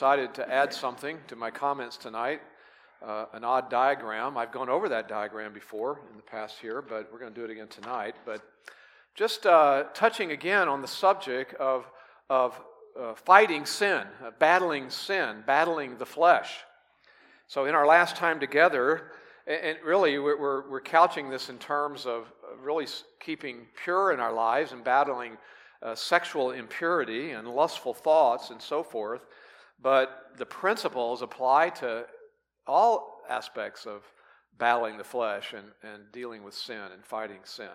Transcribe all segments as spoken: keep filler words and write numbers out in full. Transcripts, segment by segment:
decided to add something to my comments tonight, uh, an odd diagram. I've gone over that diagram before in the past here, but we're going to do it again tonight. But just uh, touching again on the subject of, of uh, fighting sin, uh, battling sin, battling the flesh. So in our last time together, and really we're, we're couching this in terms of really keeping pure in our lives and battling uh, sexual impurity and lustful thoughts and so forth. But the principles apply to all aspects of battling the flesh and, and dealing with sin and fighting sin.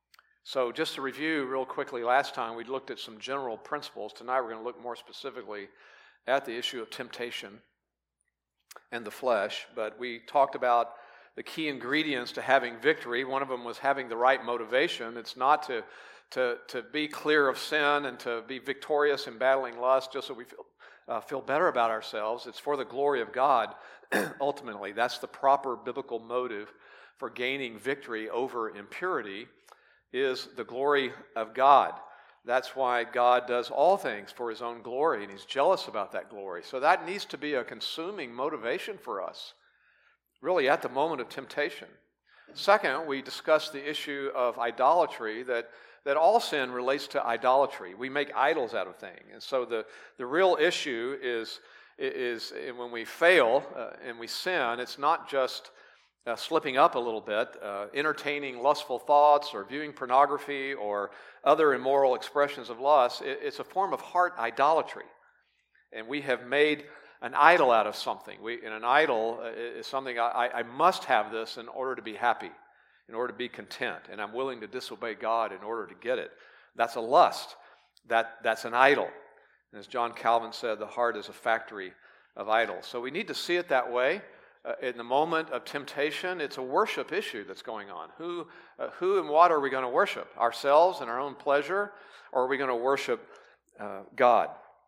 So just to review real quickly, last time we looked at some general principles. Tonight we're going to look more specifically at the issue of temptation and the flesh. But we talked about the key ingredients to having victory. One of them was having the right motivation. It's not to, to, to be clear of sin and to be victorious in battling lust just so we feel Uh, feel better about ourselves. It's for the glory of God, ultimately. That's the proper biblical motive for gaining victory over impurity, is the glory of God. That's why God does all things for His own glory, and He's jealous about that glory. So that needs to be a consuming motivation for us, really at the moment of temptation. Second, we discussed the issue of idolatry, that that all sin relates to idolatry. We make idols out of things. And so the, the real issue is, is when we fail uh, and we sin, it's not just uh, slipping up a little bit, uh, entertaining lustful thoughts or viewing pornography or other immoral expressions of lust. It, it's a form of heart idolatry. And we have made an idol out of something. We, and an idol is something, I, I must have this in order to be happy, in order to be content, and I'm willing to disobey God in order to get it. That's a lust. That, that's an idol. And as John Calvin said, the heart is a factory of idols. So we need to see it that way. Uh, in the moment of temptation, it's a worship issue that's going on. Who, uh, who and what are we going to worship? Ourselves and our own pleasure? Or are we going to worship uh, God?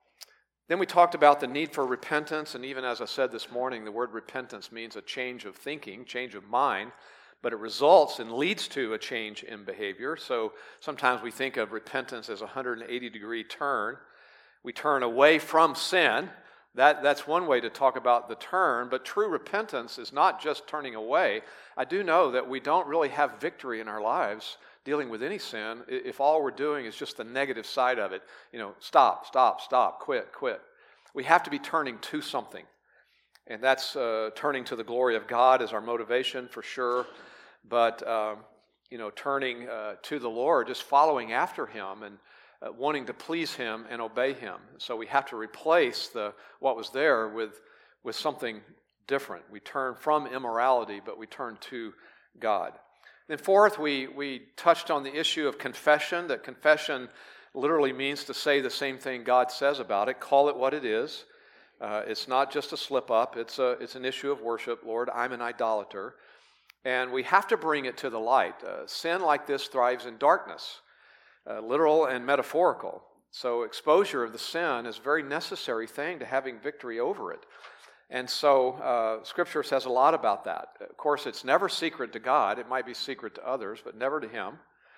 Then we talked about the need for repentance, and even as I said this morning, the word repentance means a change of thinking, change of mind, but it results and leads to a change in behavior. So sometimes we think of repentance as a one hundred eighty degree turn. We turn away from sin. That, that's one way to talk about the turn, but true repentance is not just turning away. I do know that we don't really have victory in our lives dealing with any sin if all we're doing is just the negative side of it. You know, stop, stop, stop, quit, quit. We have to be turning to something. And that's uh, turning to the glory of God is our motivation for sure. But, uh, you know, turning uh, to the Lord, just following after Him and uh, wanting to please Him and obey Him. So we have to replace the what was there with, with something different. We turn from immorality, but we turn to God. Then fourth, we, we touched on the issue of confession, that confession literally means to say the same thing God says about it. Call it what it is. Uh, it's not just a slip-up. It's a, it's an issue of worship. Lord, I'm an idolater. And we have to bring it to the light. Uh, sin like this thrives in darkness, uh, literal and metaphorical. So exposure of the sin is a very necessary thing to having victory over it. And so uh, Scripture says a lot about that. Of course, it's never secret to God. It might be secret to others, but never to Him.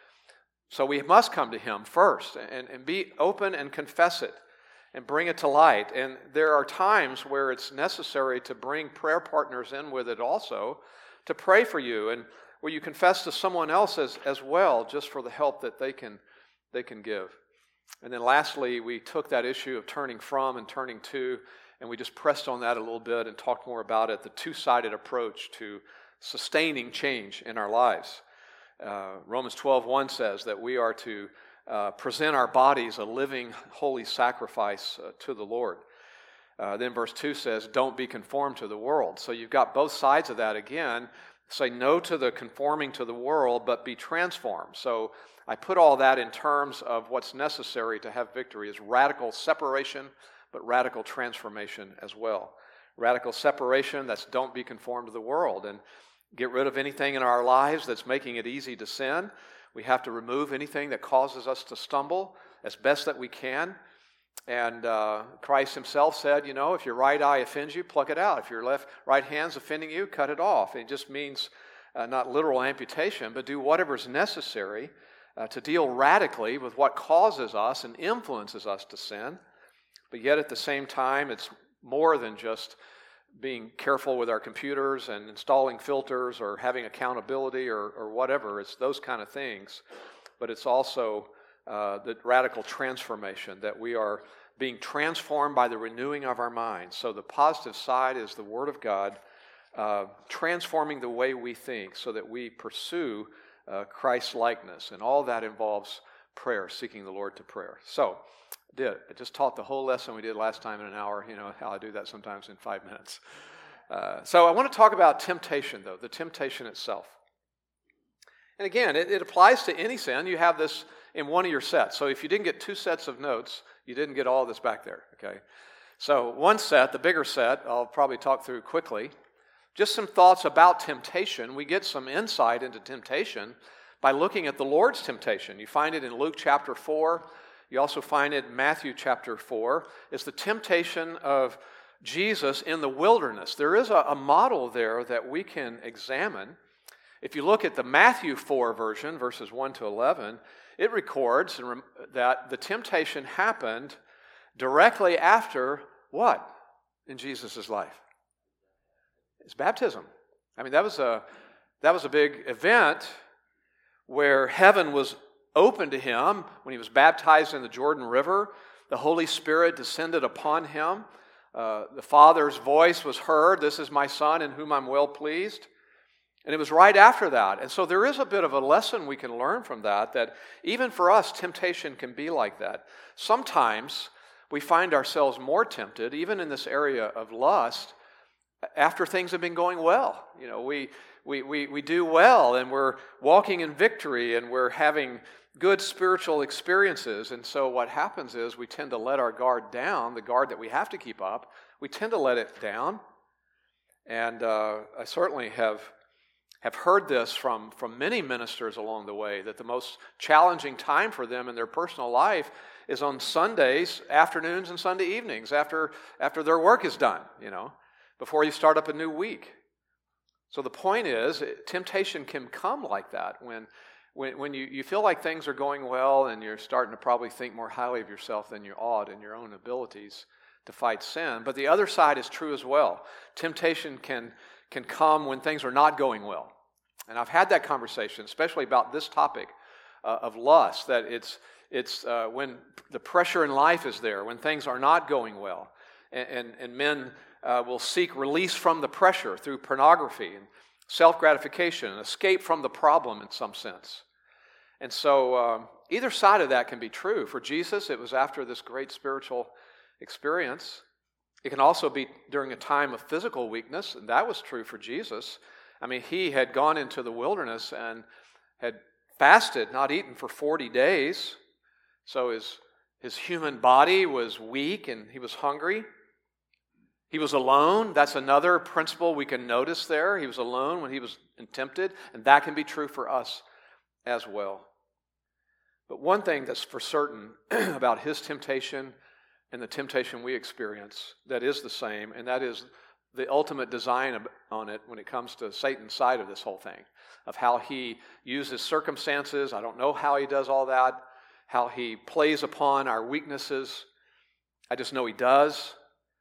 So we must come to Him first and, and be open and confess it and bring it to light. And there are times where it's necessary to bring prayer partners in with it also, to pray for you, and where you confess to someone else as, as well, just for the help that they can they can give. And then lastly, we took that issue of turning from and turning to, and we just pressed on that a little bit and talked more about it, the two-sided approach to sustaining change in our lives. Uh, Romans twelve one says that we are to uh, present our bodies a living, holy sacrifice uh, to the Lord. Uh, then verse two says, don't be conformed to the world. So you've got both sides of that again. Say no to the conforming to the world, but be transformed. So I put all that in terms of what's necessary to have victory is radical separation, but radical transformation as well. Radical separation, that's don't be conformed to the world. And get rid of anything in our lives that's making it easy to sin. We have to remove anything that causes us to stumble as best that we can. And uh, Christ Himself said, you know, if your right eye offends you, pluck it out. If your left right hand's offending you, cut it off. It just means uh, not literal amputation, but do whatever's necessary uh, to deal radically with what causes us and influences us to sin. But yet at the same time, it's more than just being careful with our computers and installing filters or having accountability or, or whatever. It's those kind of things. But it's also uh, the radical transformation, that we are being transformed by the renewing of our minds. So the positive side is the Word of God uh, transforming the way we think so that we pursue uh, Christ's likeness. And all that involves prayer, seeking the Lord to prayer. So, I did. I just taught the whole lesson we did last time in an hour. You know how I do that sometimes in five minutes. Uh, so I want to talk about temptation, though, the temptation itself. And again, it, it applies to any sin. You have this in one of your sets. So if you didn't get two sets of notes, you didn't get all this back there, okay? So one set, the bigger set, I'll probably talk through quickly. Just some thoughts about temptation. We get some insight into temptation by looking at the Lord's temptation. You find it in Luke chapter four. You also find it in Matthew chapter four. It's the temptation of Jesus in the wilderness. There is a, a model there that we can examine. If you look at the Matthew four version, verses one to eleven, it records that the temptation happened directly after what in Jesus' life? It's baptism. I mean, that was a that was a big event where heaven was open to him when he was baptized in the Jordan River. The Holy Spirit descended upon him. Uh, the Father's voice was heard. This is my Son in whom I'm well pleased. And it was right after that. And so there is a bit of a lesson we can learn from that, that even for us, temptation can be like that. Sometimes we find ourselves more tempted, even in this area of lust, after things have been going well. You know, we we we, we do well, and we're walking in victory, and we're having good spiritual experiences. And so what happens is we tend to let our guard down, the guard that we have to keep up. We tend to let it down. And uh, I certainly have... have heard this from, from many ministers along the way, that the most challenging time for them in their personal life is on Sundays, afternoons, and Sunday evenings, after, after their work is done, you know, before you start up a new week. So the point is, temptation can come like that when, when, when you, you feel like things are going well and you're starting to probably think more highly of yourself than you ought in your own abilities to fight sin. But the other side is true as well. Temptation can, can come when things are not going well. And I've had that conversation, especially about this topic uh, of lust, that it's it's uh, when the pressure in life is there, when things are not going well, and, and, and men uh, will seek release from the pressure through pornography and self-gratification, and escape from the problem in some sense. And so um, either side of that can be true. For Jesus, it was after this great spiritual experience. It can also be during a time of physical weakness, and that was true for Jesus. I mean, he had gone into the wilderness and had fasted, not eaten for forty days. So his, his human body was weak and he was hungry. He was alone. That's another principle we can notice there. He was alone when he was tempted, and that can be true for us as well. But one thing that's for certain about his temptation and the temptation we experience that is the same, and that is the ultimate design on it when it comes to Satan's side of this whole thing, of how he uses circumstances. I don't know how he does all that, how he plays upon our weaknesses. I just know he does.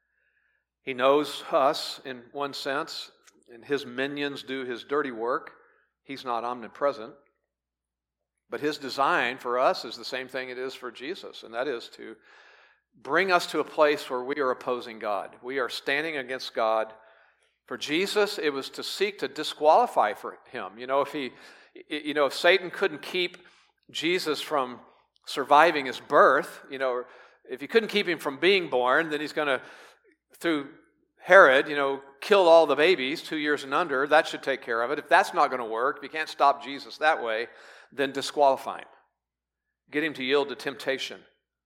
He knows us in one sense, and his minions do his dirty work. He's not omnipresent. But his design for us is the same thing it is for Jesus, and that is to bring us to a place where we are opposing God. We are standing against God. For Jesus, it was to seek to disqualify for him. You know, if he, you know, if Satan couldn't keep Jesus from surviving his birth, you know, if he couldn't keep him from being born, then he's going to, through Herod, you know, kill all the babies two years and under. That should take care of it. If that's not going to work, if you can't stop Jesus that way, then disqualify him. Get him to yield to temptation.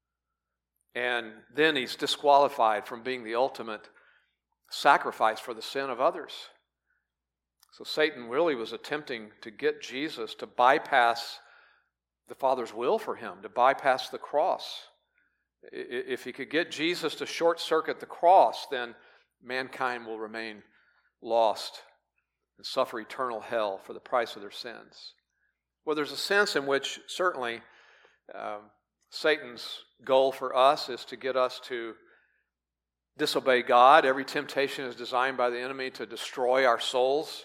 And then he's disqualified from being the ultimate sacrifice for the sin of others. So Satan really was attempting to get Jesus to bypass the Father's will for him, to bypass the cross. If he could get Jesus to short-circuit the cross, then mankind will remain lost and suffer eternal hell for the price of their sins. Well, there's a sense in which certainly um, Satan's goal for us is to get us to disobey God. Every temptation is designed by the enemy to destroy our souls,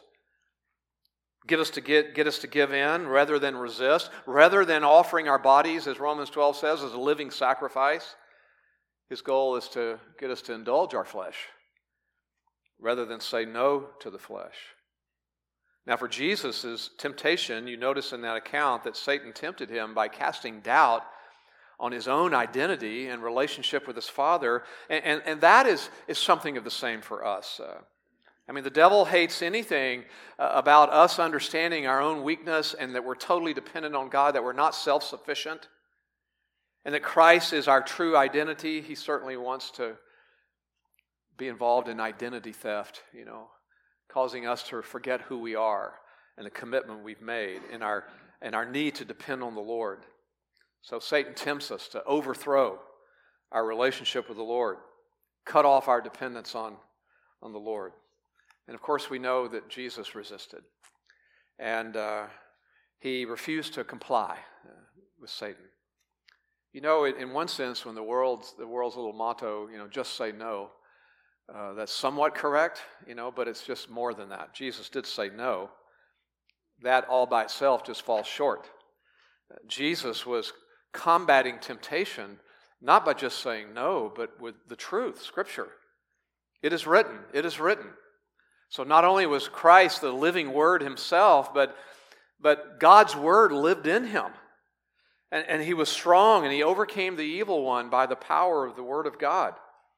get us to get, get us to give in rather than resist, rather than offering our bodies, as Romans twelve says, as a living sacrifice. His goal is to get us to indulge our flesh rather than say no to the flesh. Now, for Jesus' temptation, you notice in that account that Satan tempted him by casting doubt on his own identity and relationship with his Father, and, and, and that is, is something of the same for us. Uh, I mean, the devil hates anything uh, about us understanding our own weakness and that we're totally dependent on God, that we're not self-sufficient, and that Christ is our true identity. He certainly wants to be involved in identity theft, you know, causing us to forget who we are and the commitment we've made and our, and our need to depend on the Lord. So Satan tempts us to overthrow our relationship with the Lord, cut off our dependence on, on the Lord. And of course, we know that Jesus resisted. And uh, he refused to comply uh, with Satan. You know, in one sense, when the world's, the world's little motto, you know, just say no, uh, that's somewhat correct, you know, but it's just more than that. Jesus did say no. That all by itself just falls short. Uh, Jesus was combating temptation, not by just saying no, but with the truth, Scripture. It is written, it is written. So not only was Christ the living Word himself, but, but God's Word lived in him. And, and he was strong, and he overcame the evil one by the power of the Word of God.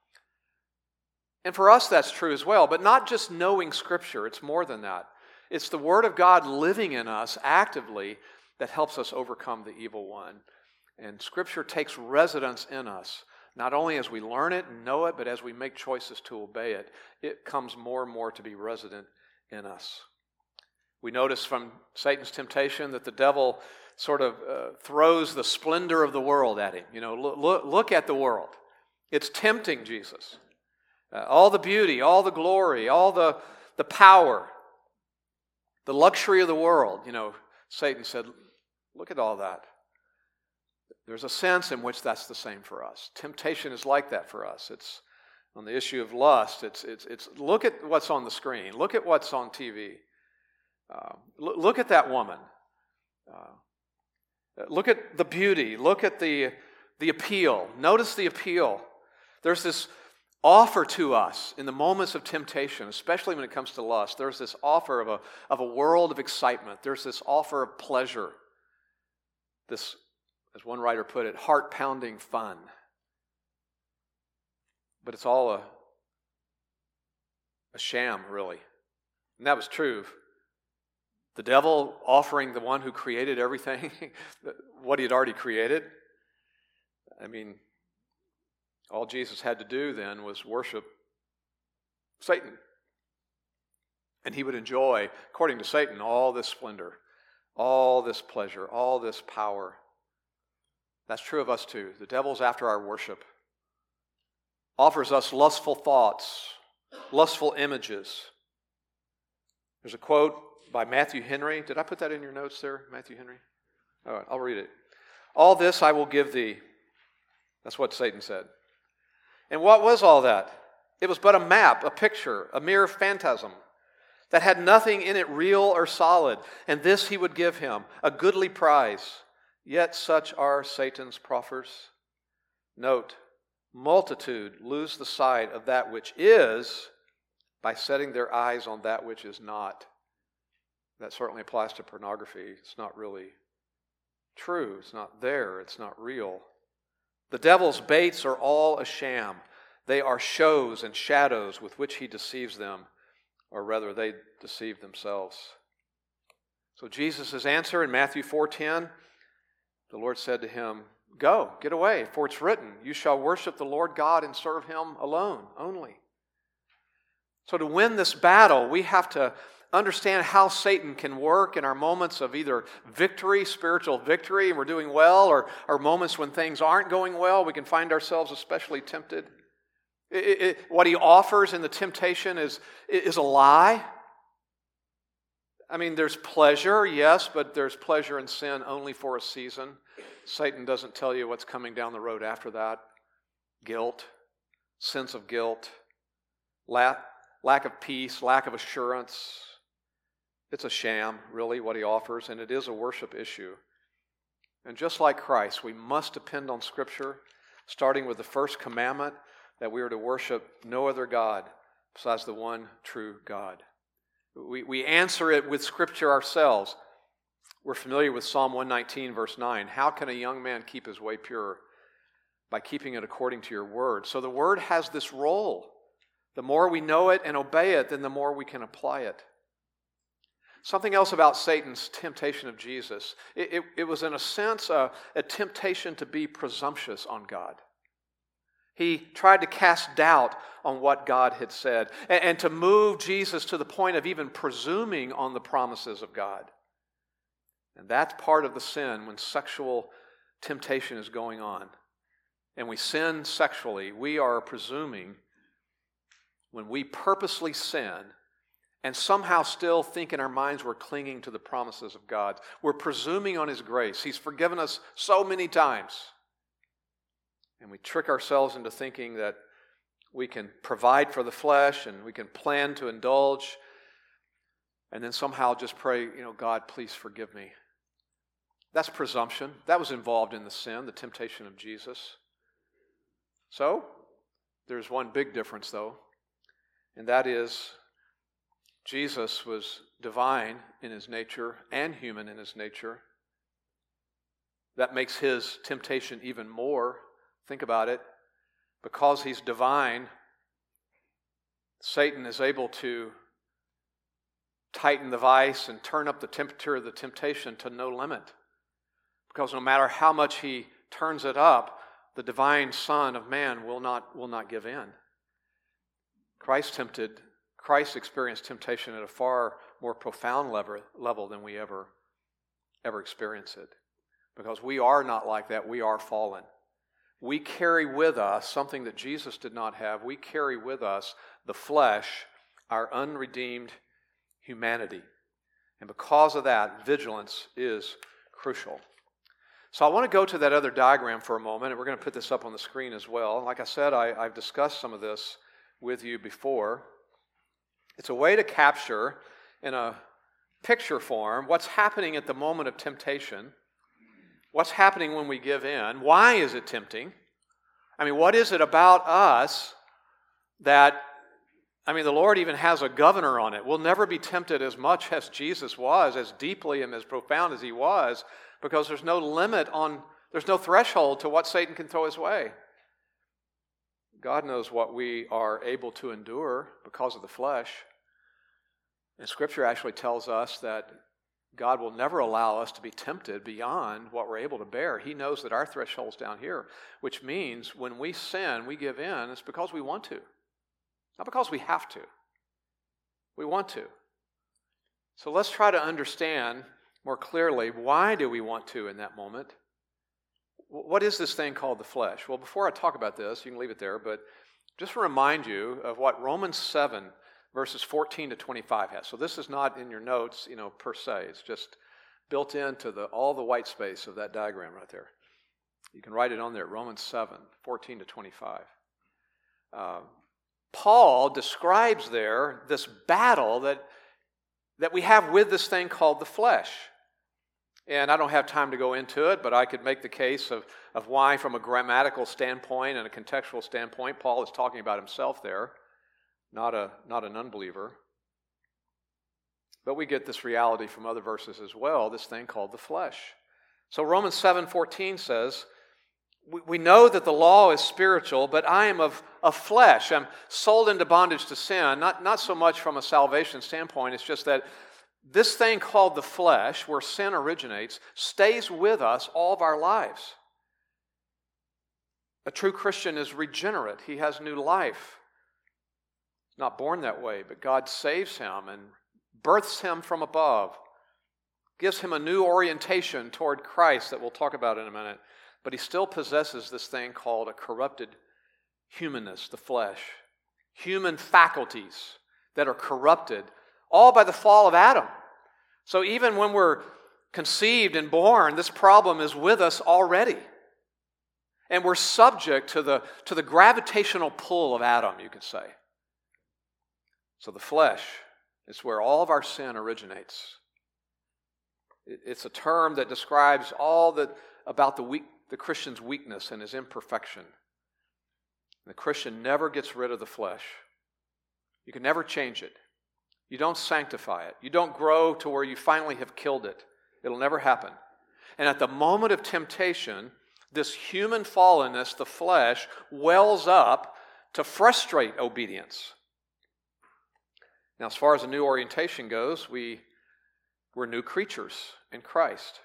And for us that's true as well, but not just knowing Scripture, it's more than that. It's the Word of God living in us actively that helps us overcome the evil one. And Scripture takes residence in us, not only as we learn it and know it, but as we make choices to obey it. It comes more and more to be resident in us. We notice from Satan's temptation that the devil sort of uh, throws the splendor of the world at him. You know, look, look at the world. It's tempting Jesus. Uh, all the beauty, all the glory, all the, the power, the luxury of the world. You know, Satan said, look at all that. There's a sense in which that's the same for us. Temptation is like that for us. It's on the issue of lust. It's it's it's look at what's on the screen. Look at what's on T V. Uh, look, look at that woman. Uh, look at the beauty. Look at the the appeal. Notice the appeal. There's this offer to us in the moments of temptation, especially when it comes to lust. There's this offer of a of a world of excitement. There's this offer of pleasure. This, as one writer put it, heart-pounding fun. But it's all a, a sham, really. And that was true. The devil offering the one who created everything, what he had already created. I mean, all Jesus had to do then was worship Satan. And he would enjoy, according to Satan, all this splendor, all this pleasure, all this power. That's true of us too. The devil's after our worship. Offers us lustful thoughts, lustful images. There's a quote by Matthew Henry. Did I put that in your notes there, Matthew Henry? All right, I'll read it. All this I will give thee. That's what Satan said. And what was all that? It was but a map, a picture, a mere phantasm that had nothing in it real or solid. And this he would give him, a goodly prize. Yet such are Satan's proffers. Note, multitude lose the sight of that which is by setting their eyes on that which is not. That certainly applies to pornography. It's not really true. It's not there. It's not real. The devil's baits are all a sham. They are shows and shadows with which he deceives them, or rather they deceive themselves. So Jesus' answer in Matthew four ten, the Lord said to him, "Go, get away, for it's written, you shall worship the Lord God and serve him alone, only." So to win this battle, we have to understand how Satan can work in our moments of either victory, spiritual victory, and we're doing well, or, or moments when things aren't going well, we can find ourselves especially tempted. It, it, what he offers in the temptation is, is a lie. I mean, there's pleasure, yes, but there's pleasure in sin only for a season. Satan doesn't tell you what's coming down the road after that. Guilt, sense of guilt, lack, lack of peace, lack of assurance. It's a sham, really, what he offers, and it is a worship issue. And just like Christ, we must depend on Scripture, starting with the first commandment that we are to worship no other God besides the one true God. We, we answer it with Scripture ourselves. We're familiar with Psalm one nineteen, verse nine. How can a young man keep his way pure? By keeping it according to your word. So the word has this role. The more we know it and obey it, then the more we can apply it. Something else about Satan's temptation of Jesus. It, it, it was, in a sense, a, a temptation to be presumptuous on God. He tried to cast doubt on what God had said and, and to move Jesus to the point of even presuming on the promises of God. And that's part of the sin when sexual temptation is going on. And we sin sexually, we are presuming when we purposely sin and somehow still think in our minds we're clinging to the promises of God. We're presuming on His grace. He's forgiven us so many times. And we trick ourselves into thinking that we can provide for the flesh and we can plan to indulge and then somehow just pray, you know, God, please forgive me. That's presumption. That was involved in the sin, the temptation of Jesus. So, there's one big difference though, and that is Jesus was divine in His nature and human in His nature. That makes His temptation even more. Think about it. Because He's divine, Satan is able to tighten the vice and turn up the temperature of the temptation to no limit. Because no matter how much he turns it up, the divine Son of man will not, will not give in. Christ tempted, Christ experienced temptation at a far more profound level, level than we ever, ever experience it. Because we are not like that, we are fallen. We carry with us something that Jesus did not have. We carry with us the flesh, our unredeemed humanity. And because of that, vigilance is crucial. So I want to go to that other diagram for a moment, and we're going to put this up on the screen as well. Like I said, I, I've discussed some of this with you before. It's a way to capture in a picture form what's happening at the moment of temptation, what's happening when we give in, why is it tempting? I mean, what is it about us that, I mean, the Lord even has a governor on it. We'll never be tempted as much as Jesus was, as deeply and as profound as He was, because there's no limit on, there's no threshold to what Satan can throw his way. God knows what we are able to endure because of the flesh. And Scripture actually tells us that God will never allow us to be tempted beyond what we're able to bear. He knows that our threshold's down here, which means when we sin, we give in, it's because we want to. Not because we have to. We want to. So let's try to understand more clearly, why do we want to in that moment? What is this thing called the flesh? Well, before I talk about this, you can leave it there, but just to remind you of what Romans seven, verses fourteen to twenty-five has. So this is not in your notes, you know, per se. It's just built into the all the white space of that diagram right there. You can write it on there, Romans seven, fourteen to twenty-five. Uh, Paul describes there this battle that, that we have with this thing called the flesh. And I don't have time to go into it, but I could make the case of, of why, from a grammatical standpoint and a contextual standpoint, Paul is talking about himself there, not a not an unbeliever. But we get this reality from other verses as well, this thing called the flesh. So Romans seven fourteen says, we, we know that the law is spiritual, but I am of, of flesh. I'm sold into bondage to sin, not, not so much from a salvation standpoint, it's just that this thing called the flesh, where sin originates, stays with us all of our lives. A true Christian is regenerate. He has new life. He's not born that way, but God saves him and births him from above, gives him a new orientation toward Christ that we'll talk about in a minute. But he still possesses this thing called a corrupted humanness, the flesh. Human faculties that are corrupted, all by the fall of Adam. So even when we're conceived and born, this problem is with us already. And we're subject to the, to the gravitational pull of Adam, you could say. So the flesh is where all of our sin originates. It's a term that describes all that about the weak, the Christian's weakness and his imperfection. The Christian never gets rid of the flesh. You can never change it. You don't sanctify it. You don't grow to where you finally have killed it. It'll never happen. And at the moment of temptation, this human fallenness, the flesh, wells up to frustrate obedience. Now, as far as a new orientation goes, we, we're new creatures in Christ.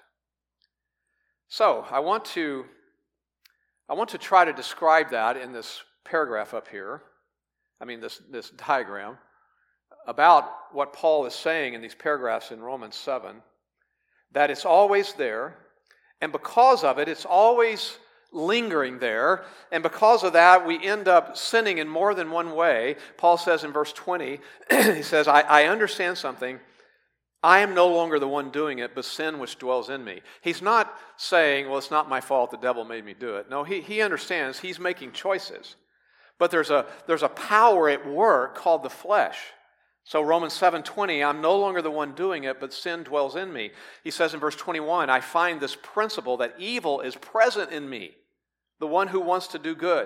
So, I want to, I want to try to describe that in this paragraph up here, I mean this, this diagram, about what Paul is saying in these paragraphs in Romans seven, that it's always there, and because of it, it's always lingering there, and because of that, we end up sinning in more than one way. Paul says in verse twenty, he says, I, I understand something. I am no longer the one doing it, but sin which dwells in me. He's not saying, well, it's not my fault, the devil made me do it. No, he, he understands he's making choices. But there's a, there's a power at work called the flesh. So Romans seven twenty, I'm no longer the one doing it, but sin dwells in me. He says in verse twenty-one, I find this principle that evil is present in me, the one who wants to do good.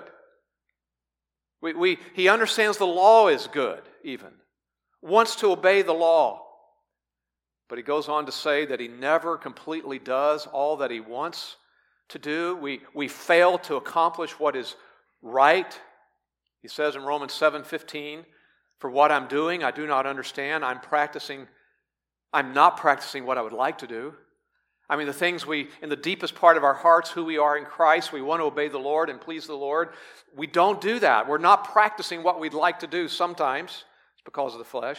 We, we, he understands the law is good, even. Wants to obey the law. But he goes on to say that he never completely does all that he wants to do. We, we fail to accomplish what is right. He says in Romans seven fifteen, for what I'm doing, I do not understand. I'm practicing, I'm not practicing what I would like to do. I mean, the things we, in the deepest part of our hearts, who we are in Christ, we want to obey the Lord and please the Lord. We don't do that. We're not practicing what we'd like to do sometimes. It's because of the flesh.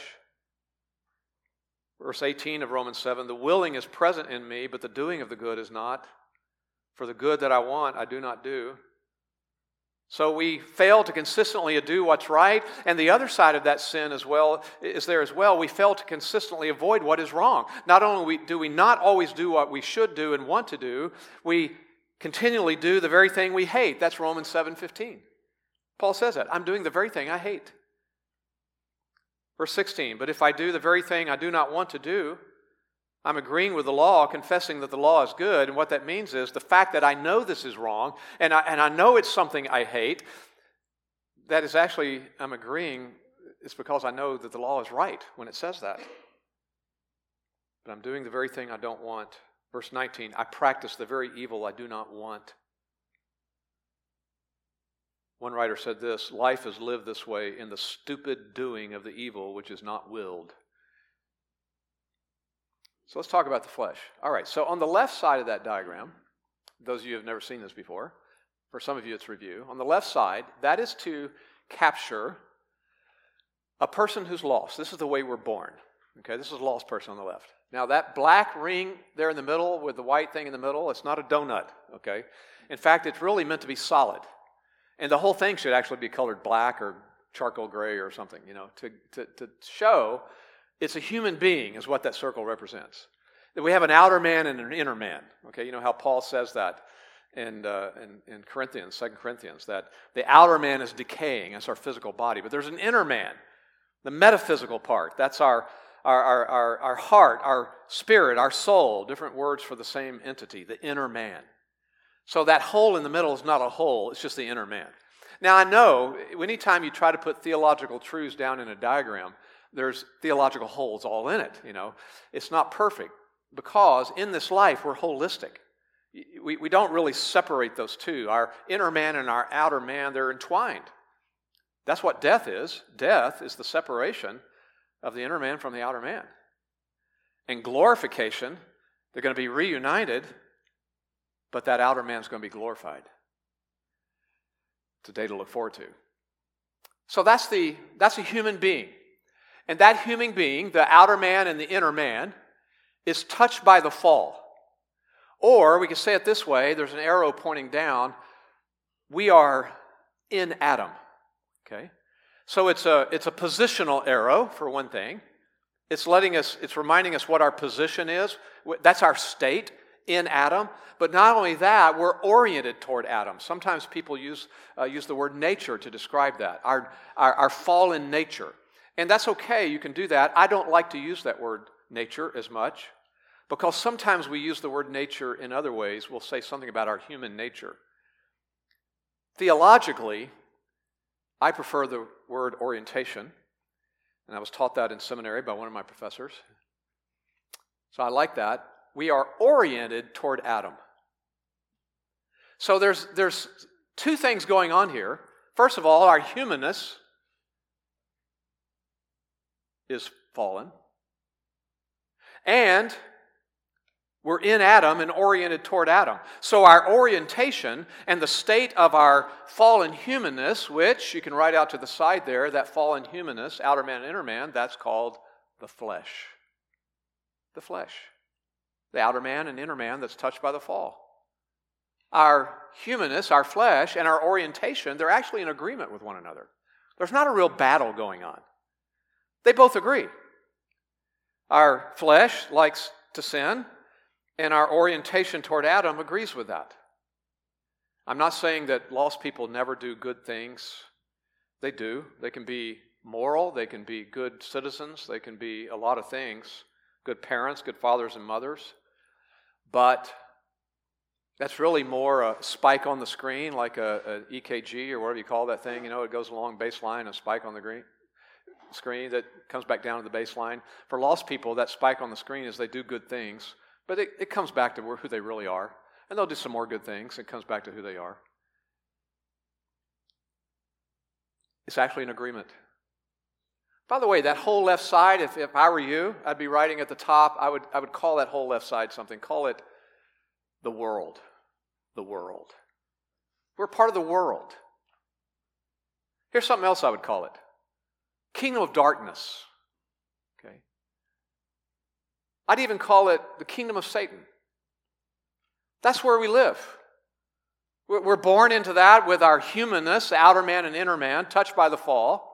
Verse eighteen of Romans seven, the willing is present in me, but the doing of the good is not. For the good that I want, I do not do. So we fail to consistently do what's right, and the other side of that sin as well is there as well. We fail to consistently avoid what is wrong. Not only do we not always do what we should do and want to do, we continually do the very thing we hate. That's Romans seven fifteen. Paul says that. I'm doing the very thing I hate. Verse sixteen, but if I do the very thing I do not want to do, I'm agreeing with the law, confessing that the law is good. And what that means is the fact that I know this is wrong, and I, and I know it's something I hate, that is actually, I'm agreeing, it's because I know that the law is right when it says that. But I'm doing the very thing I don't want. Verse nineteen, I practice the very evil I do not want. One writer said this, life is lived this way in the stupid doing of the evil which is not willed. So let's talk about the flesh. All right, so on the left side of that diagram, those of you who have never seen this before, for some of you it's review, on the left side, that is to capture a person who's lost. This is the way we're born. Okay, this is a lost person on the left. Now that black ring there in the middle with the white thing in the middle, it's not a donut, okay? In fact, it's really meant to be solid. And the whole thing should actually be colored black or charcoal gray or something, you know, to, to, to show it's a human being is what that circle represents. That we have an outer man and an inner man. Okay, you know how Paul says that in, uh, in, in Corinthians, Second Corinthians, that the outer man is decaying, that's our physical body, but there's an inner man, the metaphysical part. That's our, our, our, our, our heart, our spirit, our soul, different words for the same entity, the inner man. So that hole in the middle is not a hole, it's just the inner man. Now I know, anytime you try to put theological truths down in a diagram, there's theological holes all in it, you know. It's not perfect because in this life we're holistic. We, we don't really separate those two. Our inner man and our outer man, they're entwined. That's what death is. Death is the separation of the inner man from the outer man. And glorification, they're going to be reunited, but that outer man's going to be glorified. It's a day to look forward to. So that's the that's a human being. And that human being, the outer man and the inner man, is touched by the fall. Or we can say it this way, there's an arrow pointing down. We are in Adam. Okay? So it's a it's a positional arrow, for one thing. It's letting us, it's reminding us what our position is. That's our state in Adam, but not only that, we're oriented toward Adam. Sometimes people use uh, use the word nature to describe that, our, our, our fallen nature. And that's okay, you can do that. I don't like to use that word nature as much, because sometimes we use the word nature in other ways. We'll say something about our human nature. Theologically, I prefer the word orientation, and I was taught that in seminary by one of my professors. So I like that. We are oriented toward Adam. So there's, there's two things going on here. First of all, our humanness is fallen. And we're in Adam and oriented toward Adam. So our orientation and the state of our fallen humanness, which you can write out to the side there, that fallen humanness, outer man and inner man, that's called the flesh. The flesh. The outer man and inner man that's touched by the fall. Our humanness, our flesh, and our orientation, they're actually in agreement with one another. There's not a real battle going on. They both agree. Our flesh likes to sin, and our orientation toward Adam agrees with that. I'm not saying that lost people never do good things. They do. They can be moral. They can be good citizens. They can be a lot of things. Good parents, good fathers and mothers. But that's really more a spike on the screen, like a, a E K G or whatever you call that thing. You know, it goes along baseline, a spike on the green. screen that comes back down to the baseline. For lost people, that spike on the screen is they do good things, but it, it comes back to who they really are. And they'll do some more good things. It comes back to who they are. It's actually an agreement. By the way, that whole left side, if, if I were you, I'd be writing at the top, I would, I would call that whole left side something. Call it the world. The world. We're part of the world. Here's something else I would call it. Kingdom of darkness. Okay. I'd even call it the kingdom of Satan. That's where we live. We're born into that with our humanness, the outer man and inner man, touched by the fall.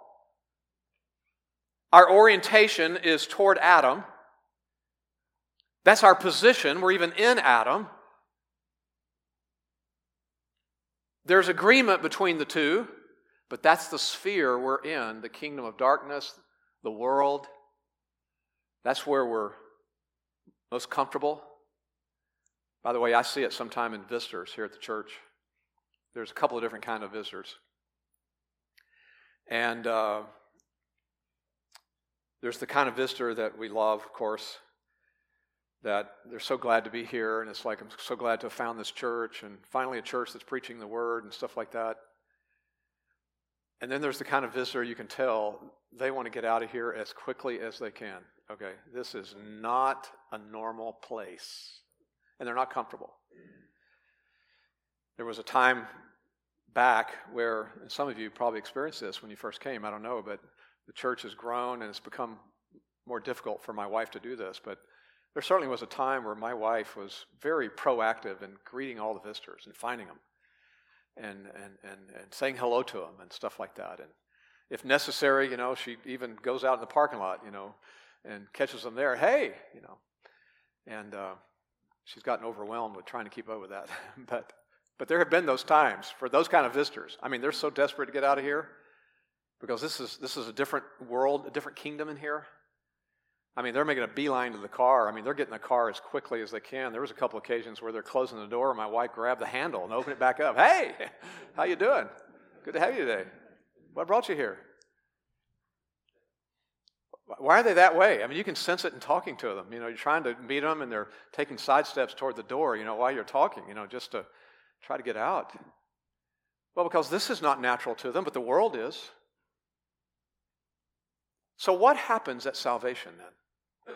Our orientation is toward Adam. That's our position. We're even in Adam. There's agreement between the two, but that's the sphere we're in, the kingdom of darkness, the world. That's where we're most comfortable. By the way, I see it sometime in visitors here at the church. There's a couple of different kind of visitors. And uh, there's the kind of visitor that we love, of course, that they're so glad to be here, and it's like, I'm so glad to have found this church, and finally a church that's preaching the word and stuff like that. And then there's the kind of visitor you can tell they want to get out of here as quickly as they can. Okay, this is not a normal place. And they're not comfortable. There was a time back where, and some of you probably experienced this when you first came, I don't know, but the church has grown and it's become more difficult for my wife to do this. But there certainly was a time where my wife was very proactive in greeting all the visitors and finding them and, and, and, and saying hello to them and stuff like that. And if necessary, you know, she even goes out in the parking lot, you know, and catches them there. Hey, you know, and uh, she's gotten overwhelmed with trying to keep up with that. but but there have been those times for those kind of visitors. I mean, they're so desperate to get out of here because this is this is a different world, a different kingdom in here. I mean, they're making a beeline to the car. I mean, they're getting the car as quickly as they can. There was a couple occasions where they're closing the door, and my wife grabbed the handle and opened it back up. Hey, how you doing? Good to have you today. What brought you here? Why are they that way? I mean, you can sense it in talking to them. You know, you're trying to meet them, and they're taking side steps toward the door, you know, while you're talking, you know, just to try to get out. Well, because this is not natural to them, but the world is. So what happens at salvation then?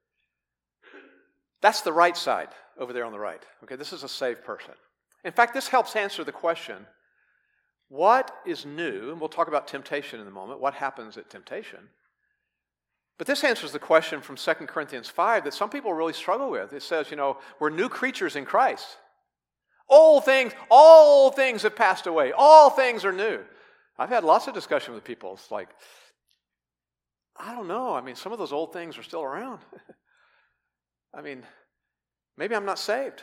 That's the right side over there on the right. Okay, this is a saved person. In fact, this helps answer the question, what is new? And we'll talk about temptation in a moment. What happens at temptation? But this answers the question from Second Corinthians five that some people really struggle with. It says, you know, we're new creatures in Christ. Old things, all things have passed away. All things are new. I've had lots of discussion with people. It's like, I don't know. I mean, some of those old things are still around. I mean, maybe I'm not saved.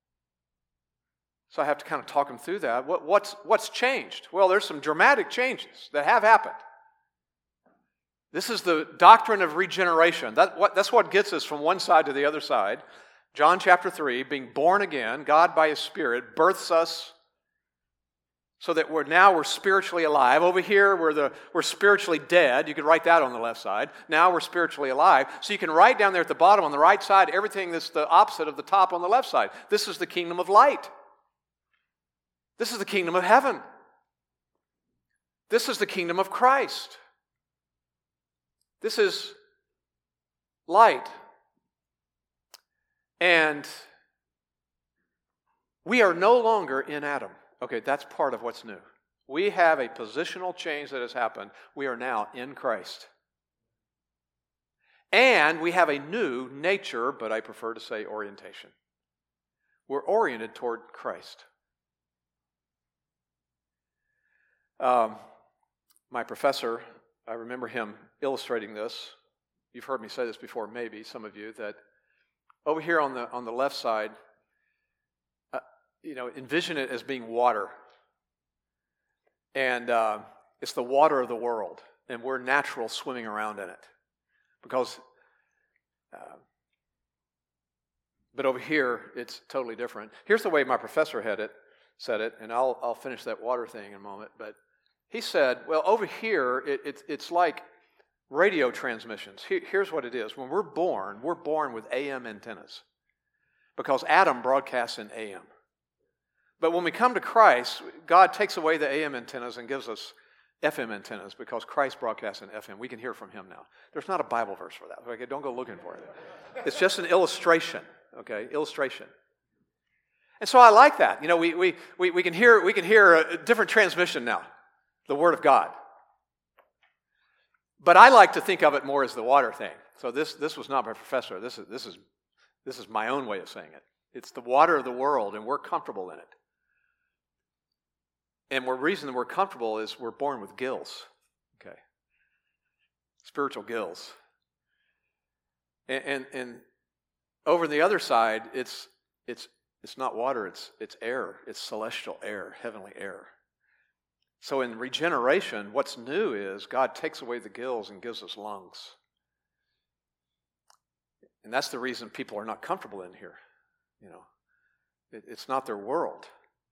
So I have to kind of talk them through that. What, what's, what's changed? Well, there's some dramatic changes that have happened. This is the doctrine of regeneration. That, what, that's what gets us from one side to the other side. John chapter three, being born again, God by His Spirit births us so that we're now we're spiritually alive. Over here, we're, the, we're spiritually dead. You could write that on the left side. Now we're spiritually alive. So you can write down there at the bottom on the right side everything that's the opposite of the top on the left side. This is the kingdom of light. This is the kingdom of heaven. This is the kingdom of Christ. This is light. And we are no longer in Adam. Okay, that's part of what's new. We have a positional change that has happened. We are now in Christ. And we have a new nature, but I prefer to say orientation. We're oriented toward Christ. Um, my professor, I remember him illustrating this. You've heard me say this before, maybe, some of you, that over here on the on the left side, uh, you know, envision it as being water. And uh, it's the water of the world. And we're natural swimming around in it. Because, uh, but over here, it's totally different. Here's the way my professor had it, said it, and I'll I'll finish that water thing in a moment. But he said, well, over here, it, it, it's like radio transmissions. Here, here's what it is. When we're born, we're born with A M antennas because Adam broadcasts in A M. But when we come to Christ, God takes away the A M antennas and gives us F M antennas because Christ broadcasts in F M. We can hear from Him now. There's not a Bible verse for that. Okay, don't go looking for it. It's just an illustration. Okay, illustration. And so I like that. You know, we we we, we can hear we can hear a different transmission now, the Word of God. But I like to think of it more as the water thing. So this this was not my professor. This is this is this is my own way of saying it. It's the water of the world, and we're comfortable in it. And the reason that we're comfortable is we're born with gills. Okay, spiritual gills. And and, and over the other side, it's it's it's not water. It's it's air. It's celestial air, heavenly air. So in regeneration, what's new is God takes away the gills and gives us lungs. And that's the reason people are not comfortable in here. You know, it, it's not their world.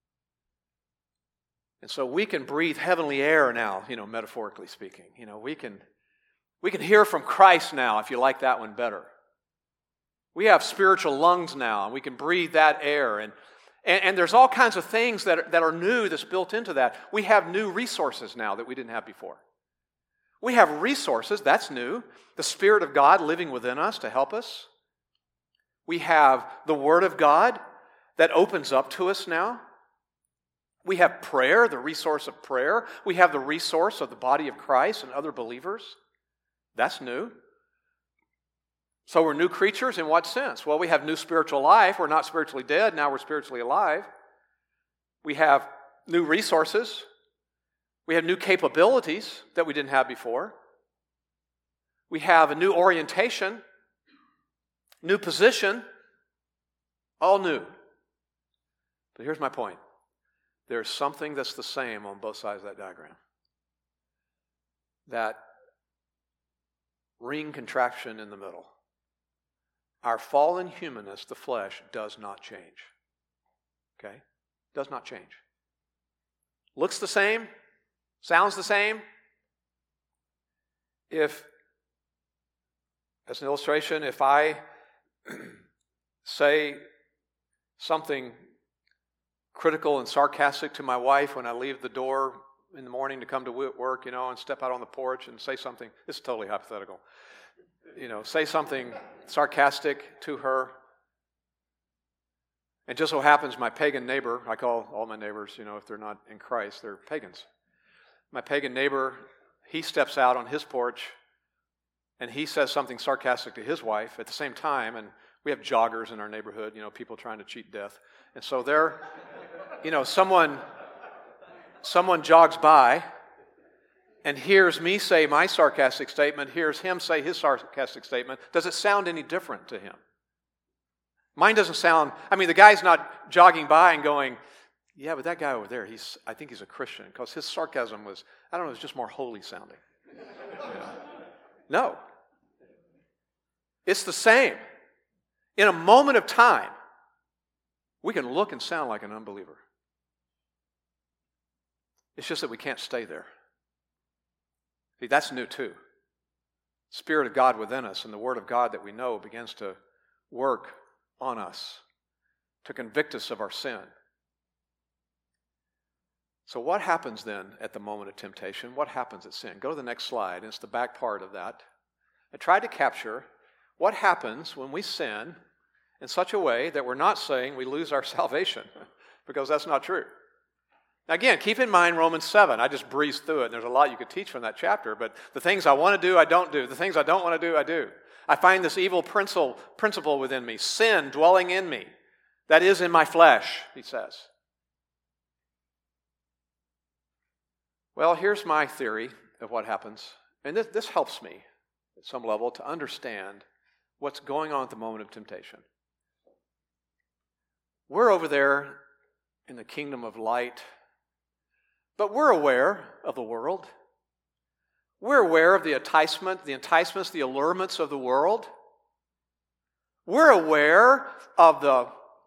And so we can breathe heavenly air now, you know, metaphorically speaking. You know, we can we can hear from Christ now, if you like that one better. We have spiritual lungs now, and we can breathe that air. And And, and there's all kinds of things that are, that are new that's built into that. We have new resources now that we didn't have before. We have resources, that's new. The Spirit of God living within us to help us. We have the Word of God that opens up to us now. We have prayer, the resource of prayer. We have the resource of the body of Christ and other believers. That's new. So we're new creatures in what sense? Well, we have new spiritual life. We're not spiritually dead. Now we're spiritually alive. We have new resources. We have new capabilities that we didn't have before. We have a new orientation, new position, all new. But here's my point. There's something that's the same on both sides of that diagram. That ring contraction in the middle. Our fallen humanness, the flesh, does not change. Okay? Does not change. Looks the same. Sounds the same. If, as an illustration, if I say something critical and sarcastic to my wife when I leave the door in the morning to come to work, you know, and step out on the porch and say something, this is totally hypothetical. You know, say something sarcastic to her. And just so happens my pagan neighbor, I call all my neighbors, you know, if they're not in Christ, they're pagans. My pagan neighbor, he steps out on his porch and he says something sarcastic to his wife at the same time, and we have joggers in our neighborhood, you know, people trying to cheat death. And so they're, you know, someone, someone jogs by and hears me say my sarcastic statement, hears him say his sarcastic statement. Does it sound any different to him? Mine doesn't sound, I mean, the guy's not jogging by and going, yeah, but that guy over there, he's, I think he's a Christian, because his sarcasm was, I don't know, it was just more holy sounding. Yeah. No. It's the same. In a moment of time, we can look and sound like an unbeliever. It's just that we can't stay there. See, that's new too. Spirit of God within us and the Word of God that we know begins to work on us to convict us of our sin. So what happens then at the moment of temptation? What happens at sin? Go to the next slide, and it's the back part of that. I tried to capture what happens when we sin in such a way that we're not saying we lose our salvation, because that's not true. Now again, keep in mind Romans seven. I just breezed through it, and there's a lot you could teach from that chapter, but the things I want to do, I don't do. The things I don't want to do, I do. I find this evil principle, principle within me, sin dwelling in me, that is in my flesh, he says. Well, here's my theory of what happens, and this, this helps me at some level to understand what's going on at the moment of temptation. We're over there in the kingdom of light, but we're aware of the world. We're aware of the enticement, the enticements, the allurements of the world. We're aware of the,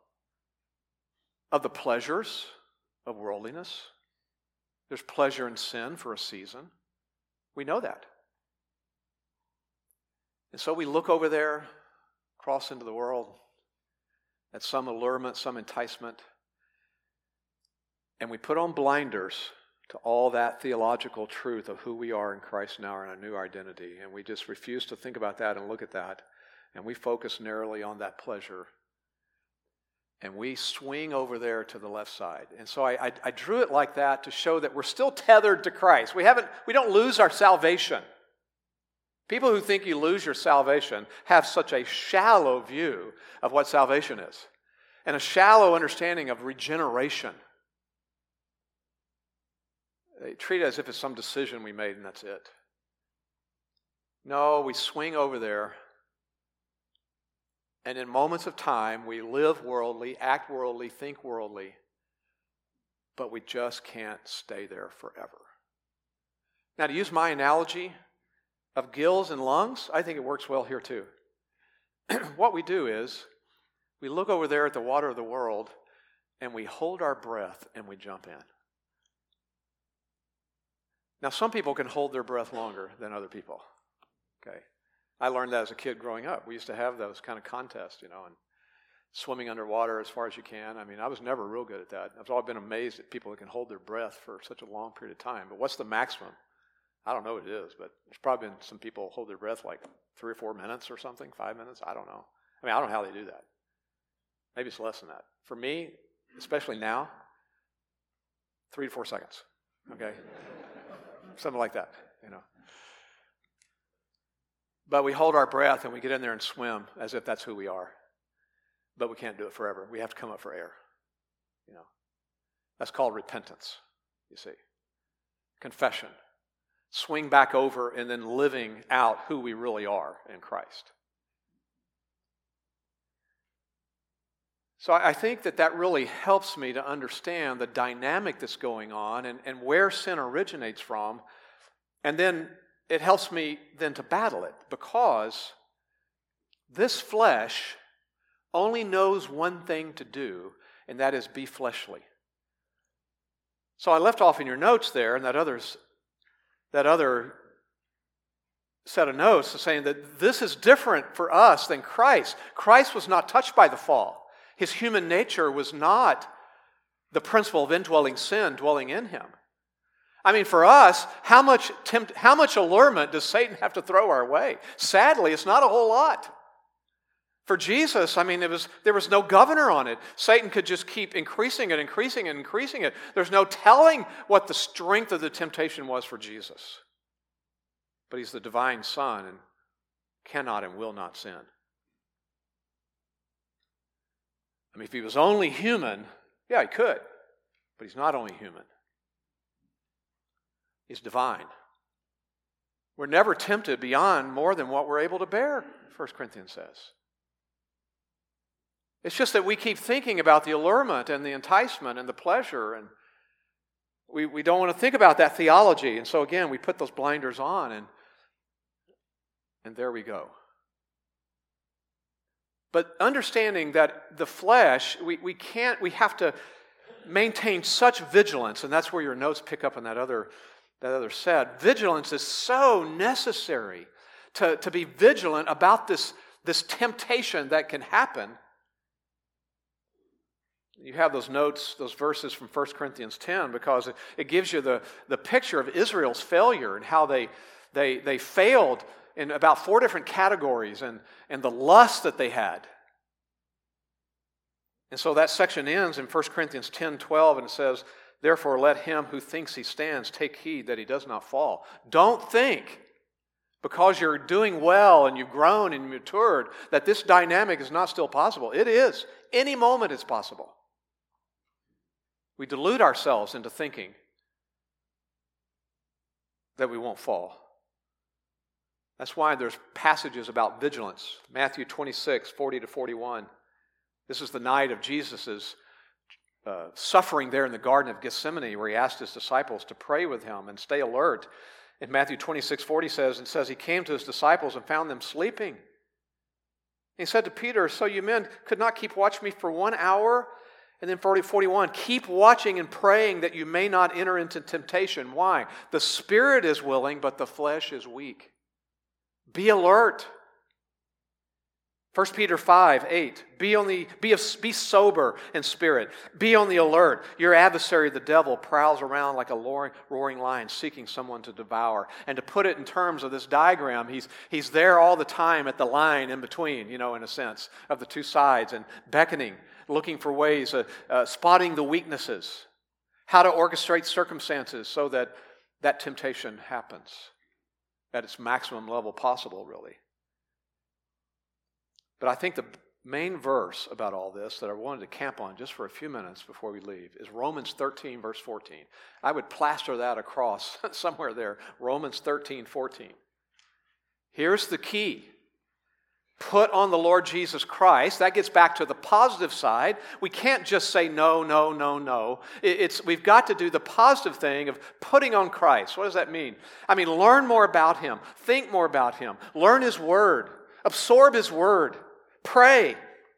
of the pleasures of worldliness. There's pleasure in sin for a season. We know that. And so we look over there, cross into the world, at some allurement, some enticement, and we put on blinders to all that theological truth of who we are in Christ now and our new identity. And we just refuse to think about that and look at that. And we focus narrowly on that pleasure. And we swing over there to the left side. And so I, I, I drew it like that to show that we're still tethered to Christ. We haven't, we don't lose our salvation. People who think you lose your salvation have such a shallow view of what salvation is, and a shallow understanding of regeneration. They treat it as if it's some decision we made and that's it. No, we swing over there, and in moments of time, we live worldly, act worldly, think worldly, but we just can't stay there forever. Now, to use my analogy of gills and lungs, I think it works well here too. What we do is, we look over there at the water of the world, and we hold our breath and we jump in. Now, some people can hold their breath longer than other people. Okay, I learned that as a kid growing up. We used to have those kind of contests, you know, and swimming underwater as far as you can. I mean, I was never real good at that. I've always been amazed at people that can hold their breath for such a long period of time. But what's the maximum? I don't know what it is, but there's probably been some people hold their breath like three or four minutes or something, five minutes. I don't know. I mean, I don't know how they do that. Maybe it's less than that. For me, especially now, three to four seconds. Okay, something like that, you know. But we hold our breath and we get in there and swim as if that's who we are. But we can't do it forever. We have to come up for air. You know, that's called repentance, you see. Confession. Swing back over and then living out who we really are in Christ. So I think that that really helps me to understand the dynamic that's going on and, and where sin originates from. And then it helps me then to battle it, because this flesh only knows one thing to do, and that is be fleshly. So I left off in your notes there, and that others, that other set of notes is saying that this is different for us than Christ. Christ was not touched by the fall. His human nature was not the principle of indwelling sin dwelling in him. I mean, for us, how much tempt, how much allurement does Satan have to throw our way? Sadly, it's not a whole lot. For Jesus, I mean, it was, there was no governor on it. Satan could just keep increasing it, increasing it, increasing it. There's no telling what the strength of the temptation was for Jesus. But he's the divine Son and cannot and will not sin. I mean, if he was only human, yeah, he could. But he's not only human. He's divine. We're never tempted beyond more than what we're able to bear, First Corinthians says. It's just that we keep thinking about the allurement and the enticement and the pleasure, and we, we don't want to think about that theology. And so again, we put those blinders on, and, and there we go. But understanding that the flesh, we, we can't, we have to maintain such vigilance, and that's where your notes pick up on that other, that other set. Vigilance is so necessary to, to be vigilant about this, this temptation that can happen. You have those notes, those verses from First Corinthians ten, because it, it gives you the, the picture of Israel's failure and how they, they, they failed in about four different categories, and, and the lust that they had. And so that section ends in First Corinthians ten twelve, and it says, "Therefore let him who thinks he stands take heed that he does not fall." Don't think, because you're doing well and you've grown and matured, that this dynamic is not still possible. It is. Any moment it's possible. We delude ourselves into thinking that we won't fall. That's why there's passages about vigilance. Matthew twenty-six, forty to forty-one. This is the night of Jesus' uh, suffering there in the Garden of Gethsemane, where he asked his disciples to pray with him and stay alert. In Matthew twenty-six, forty says, it says, he came to his disciples and found them sleeping. He said to Peter, "So you men could not keep watch me for one hour?" And then forty, forty-one, "Keep watching and praying that you may not enter into temptation." Why? "The spirit is willing, but the flesh is weak." Be alert. First Peter five, eight, be, on the, be, be sober in spirit. Be on the alert. Your adversary, the devil, prowls around like a roaring, roaring lion, seeking someone to devour. And to put it in terms of this diagram, he's, he's there all the time at the line in between, you know, in a sense, of the two sides, and beckoning, looking for ways, uh, uh, spotting the weaknesses, how to orchestrate circumstances so that that temptation happens at its maximum level possible, really. But I think the main verse about all this that I wanted to camp on just for a few minutes before we leave is Romans thirteen, verse fourteen. I would plaster that across somewhere there. Romans thirteen, fourteen. Here's the key. Put on the Lord Jesus Christ. That gets back to the positive side. We can't just say no, no, no, no. It's, we've got to do the positive thing of putting on Christ. What does that mean? I mean, learn more about Him. Think more about Him. Learn His Word. Absorb His Word. Pray.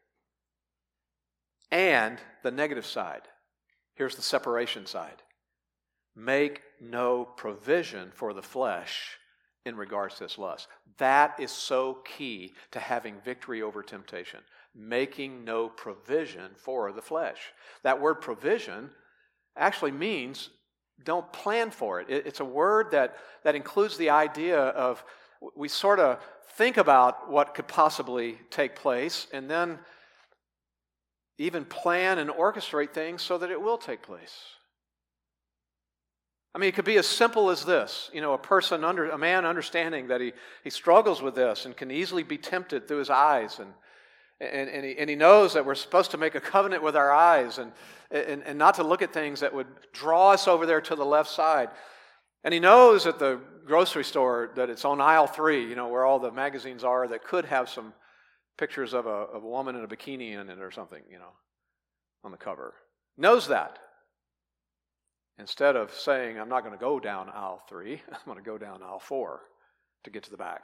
And the negative side. Here's the separation side. Make no provision for the flesh in regards to this lust. That is so key to having victory over temptation. Making no provision for the flesh. That word provision actually means don't plan for it. It's a word that, that includes the idea of we sort of think about what could possibly take place and then even plan and orchestrate things so that it will take place. I mean, it could be as simple as this. You know, a person, under, a man understanding that he, he struggles with this and can easily be tempted through his eyes. And, and, and, he, and he knows that we're supposed to make a covenant with our eyes and, and, and not to look at things that would draw us over there to the left side. And he knows at the grocery store that it's on aisle three, you know, where all the magazines are that could have some pictures of a, of a woman in a bikini in it or something, you know, on the cover. Knows that. Instead of saying, I'm not going to go down aisle three, I'm going to go down aisle four to get to the back.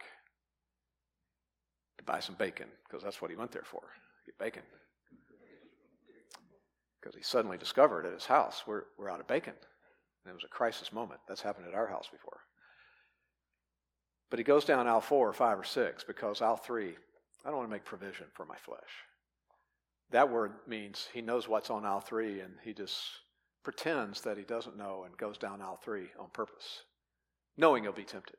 To buy some bacon, because that's what he went there for, get bacon. Because he suddenly discovered at his house, we're, we're out of bacon. And it was a crisis moment. That's happened at our house before. But he goes down aisle four or five or six because aisle three, I don't want to make provision for my flesh. That word means he knows what's on aisle three and he just pretends that he doesn't know and goes down aisle three on purpose, knowing he'll be tempted.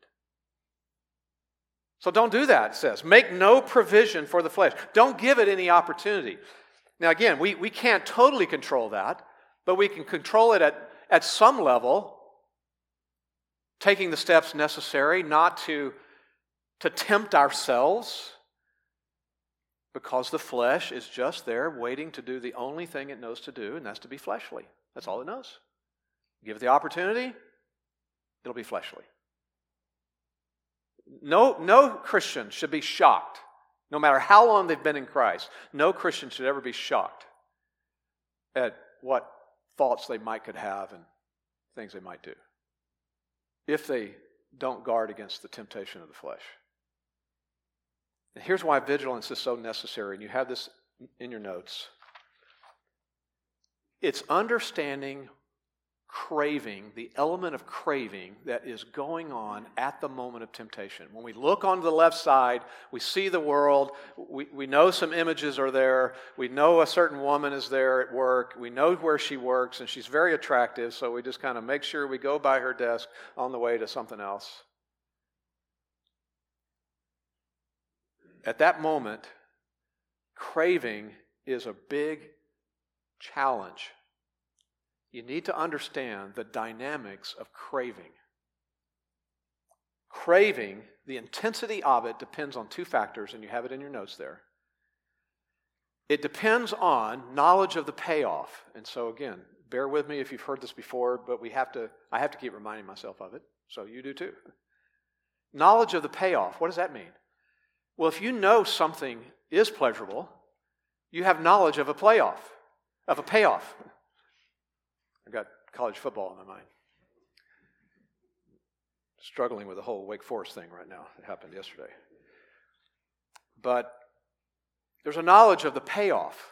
So don't do that, it says. Make no provision for the flesh. Don't give it any opportunity. Now again, we, we can't totally control that, but we can control it at At some level, taking the steps necessary not to, to tempt ourselves, because the flesh is just there waiting to do the only thing it knows to do, and that's to be fleshly. That's all it knows. Give it the opportunity, it'll be fleshly. No, no Christian should be shocked No matter how long they've been in Christ, no Christian should ever be shocked at what thoughts they might could have and things they might do if they don't guard against the temptation of the flesh. And here's why vigilance is so necessary, and you have this in your notes. It's understanding craving, the element of craving that is going on at the moment of temptation. When we look on the left side, we see the world, we, we know some images are there, we know a certain woman is there at work, we know where she works, and she's very attractive, so we just kind of make sure we go by her desk on the way to something else. At that moment, craving is a big challenge. You need to understand the dynamics of craving. Craving, the intensity of it depends on two factors, and you have it in your notes there. It depends on knowledge of the payoff. And so again, bear with me if you've heard this before, but we have to, I have to keep reminding myself of it, so you do too. Knowledge of the payoff, what does that mean? Well, if you know something is pleasurable, you have knowledge of a playoff, of a payoff. I've got college football in my mind. Struggling with the whole Wake Forest thing right now. It happened yesterday. But there's a knowledge of the payoff.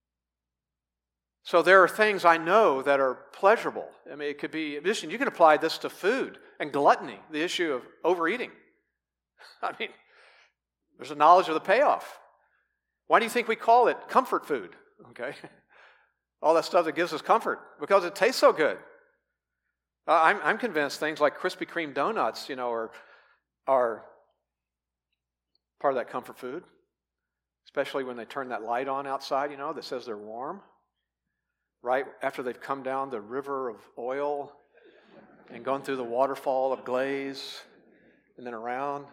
So there are things I know that are pleasurable. I mean, it could be, listen, you can apply this to food and gluttony, the issue of overeating. I mean, there's a knowledge of the payoff. Why do you think we call it comfort food? Okay. All that stuff that gives us comfort, because it tastes so good. Uh, I'm, I'm convinced things like Krispy Kreme donuts, you know, are, are part of that comfort food, especially when they turn that light on outside, you know, that says they're warm, right after they've come down the river of oil and gone through the waterfall of glaze and then around.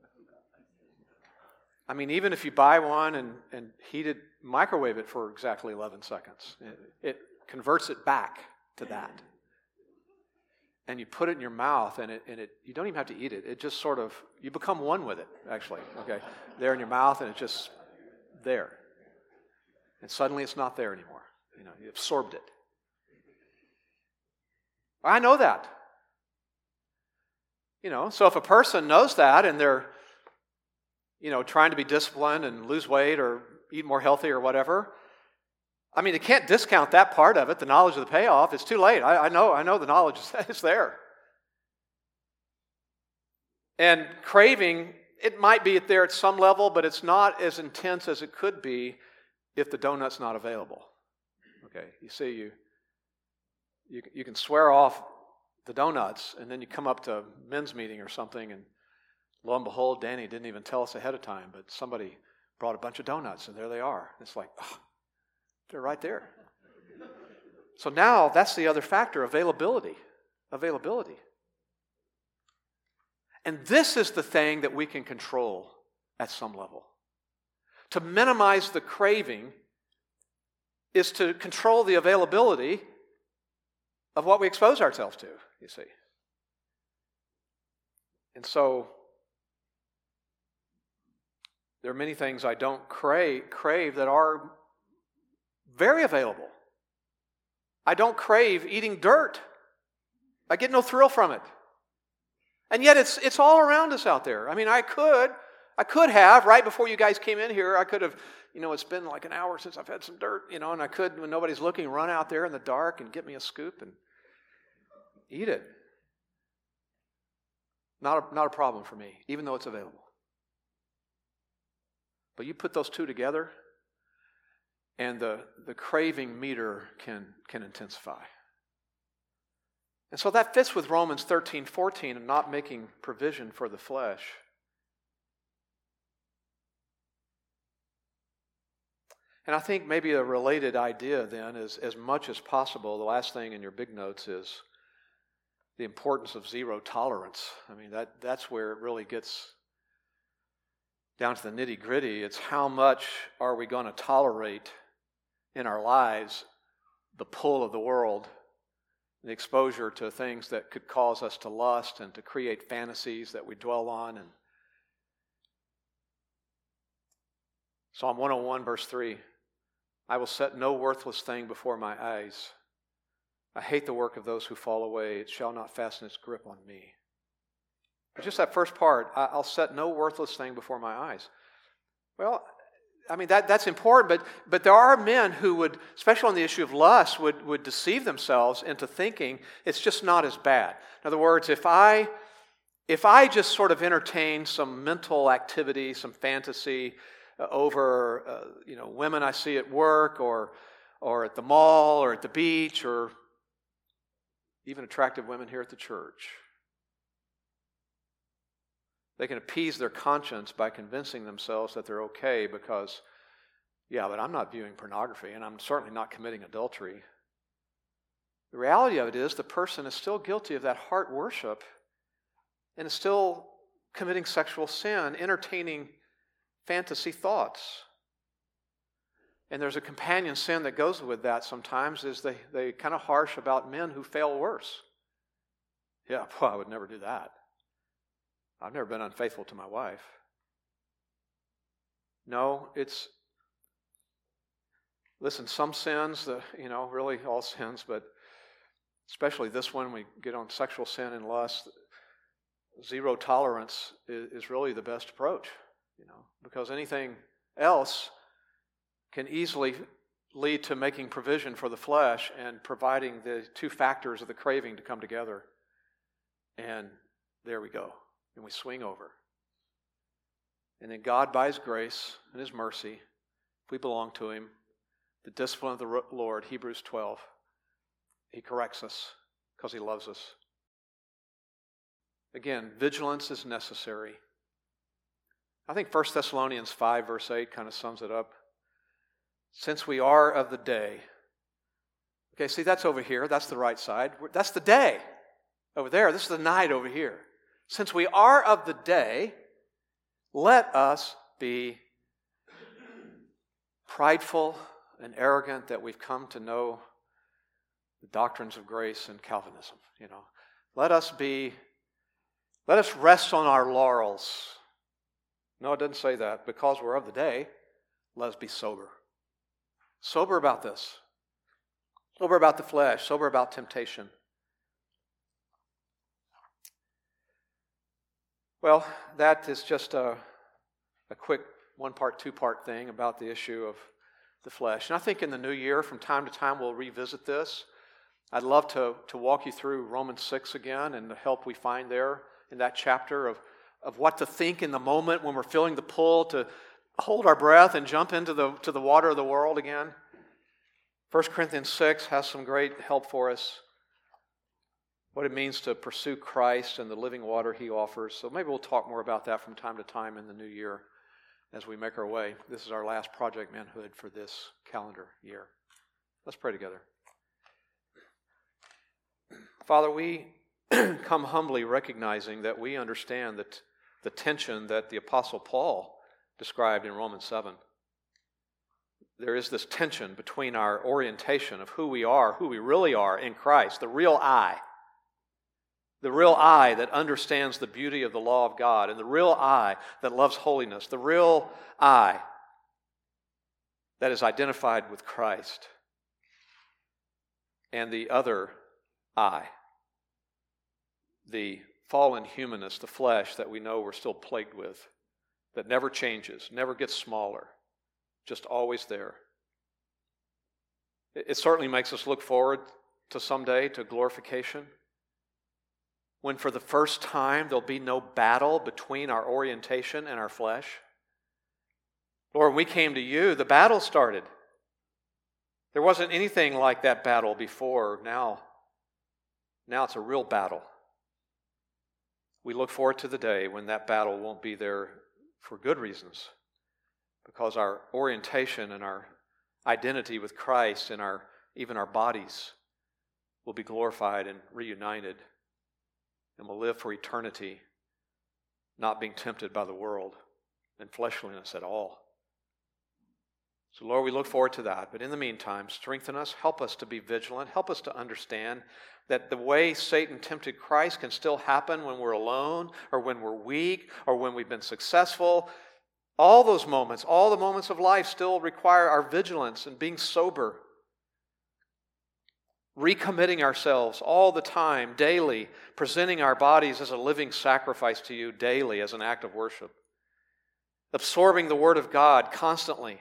I mean, even if you buy one and, and heat it, microwave it for exactly eleven seconds, it, it converts it back to that. And you put it in your mouth, and it and it you don't even have to eat it. It just sort of, you become one with it, actually. Okay, there in your mouth, and it's just there. And suddenly it's not there anymore. You know, you absorbed it. I know that. You know, so if a person knows that and they're, you know, trying to be disciplined and lose weight or eat more healthy or whatever, I mean, you can't discount that part of it, the knowledge of the payoff. It's too late. I, I know I know the knowledge is there. And craving, it might be there at some level, but it's not as intense as it could be if the donut's not available. Okay, you see, you, you, you can swear off the donuts, and then you come up to a men's meeting or something, and lo and behold, Danny didn't even tell us ahead of time, but somebody brought a bunch of donuts, and there they are. It's like, oh, they're right there. So now that's the other factor, availability. Availability. And this is the thing that we can control at some level. To minimize the craving is to control the availability of what we expose ourselves to, you see. And so there are many things I don't crave, crave that are very available. I don't crave eating dirt. I get no thrill from it. And yet it's it's all around us out there. I mean, I could, I could have, right before you guys came in here, I could have, you know, it's been like an hour since I've had some dirt, you know, and I could, when nobody's looking, run out there in the dark and get me a scoop and eat it. Not a, not a problem for me, even though it's available. But you put those two together, and the, the craving meter can, can intensify. And so that fits with Romans thirteen fourteen and not making provision for the flesh. And I think maybe a related idea then is, as much as possible, the last thing in your big notes is the importance of zero tolerance. I mean, that that's where it really gets down to the nitty-gritty. It's how much are we going to tolerate in our lives the pull of the world, the exposure to things that could cause us to lust and to create fantasies that we dwell on. And Psalm one oh one, verse three, I will set no worthless thing before my eyes. I hate the work of those who fall away. It shall not fasten its grip on me. But just that first part, I'll set no worthless thing before my eyes. Well, I mean, that, that's important, but, but there are men who would, especially on the issue of lust, would, would deceive themselves into thinking it's just not as bad. In other words, if I, if I just sort of entertain some mental activity, some fantasy uh, over uh, you know, women I see at work or, or at the mall or at the beach or even attractive women here at the church, they can appease their conscience by convincing themselves that they're okay because, yeah, but I'm not viewing pornography and I'm certainly not committing adultery. The reality of it is the person is still guilty of that heart worship and is still committing sexual sin, entertaining fantasy thoughts. And there's a companion sin that goes with that sometimes is they, they kind of harsh about men who fail worse. Yeah, boy, I would never do that. I've never been unfaithful to my wife. No, it's, listen, some sins, the, you know, really all sins, but especially this one, we get on sexual sin and lust, zero tolerance is, is really the best approach, you know, because anything else can easily lead to making provision for the flesh and providing the two factors of the craving to come together. And there we go. And we swing over. And then God, by His grace and His mercy, if we belong to Him, the discipline of the Lord, Hebrews twelve, He corrects us because He loves us. Again, vigilance is necessary. I think First Thessalonians five, verse eight kind of sums it up. Since we are of the day. Okay, see, that's over here. That's the right side. That's the day over there. This is the night over here. Since we are of the day, let us be prideful and arrogant that we've come to know the doctrines of grace and Calvinism. You know, let us be, let us rest on our laurels. No, it doesn't say that. Because we're of the day, let us be sober. Sober about this. Sober about the flesh. Sober about temptation. Well, that is just a, a quick one-part, two-part thing about the issue of the flesh. And I think in the new year, from time to time, we'll revisit this. I'd love to, to walk you through Romans six again and the help we find there in that chapter of, of what to think in the moment when we're feeling the pull to hold our breath and jump into the, to the water of the world again. First Corinthians six has some great help for us. What it means to pursue Christ and the living water He offers. So maybe we'll talk more about that from time to time in the new year as we make our way. This is our last Project Manhood for this calendar year. Let's pray together. Father, we come humbly recognizing that we understand that the tension that the Apostle Paul described in Romans seven. There is this tension between our orientation of who we are, who we really are in Christ, the real I, the real I that understands the beauty of the law of God, and the real I that loves holiness, the real I that is identified with Christ, and the other I, the fallen humanness, the flesh that we know we're still plagued with, that never changes, never gets smaller, just always there. It certainly makes us look forward to someday to glorification, when for the first time there'll be no battle between our orientation and our flesh. Lord, when we came to You, the battle started. There wasn't anything like that battle before. Now, now it's a real battle. We look forward to the day when that battle won't be there for good reasons, because our orientation and our identity with Christ and our even our bodies will be glorified and reunited, and will live for eternity, not being tempted by the world and fleshliness at all. So Lord, we look forward to that. But in the meantime, strengthen us, help us to be vigilant, help us to understand that the way Satan tempted Christ can still happen when we're alone or when we're weak or when we've been successful. All those moments, all the moments of life still require our vigilance and being sober. Recommitting ourselves all the time, daily, presenting our bodies as a living sacrifice to you daily as an act of worship. Absorbing the Word of God constantly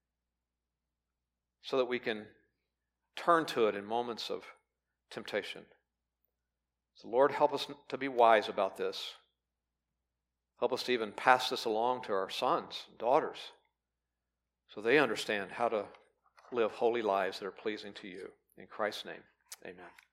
so that we can turn to it in moments of temptation. So Lord, help us to be wise about this. Help us to even pass this along to our sons and daughters so they understand how to live holy lives that are pleasing to you. In Christ's name, amen.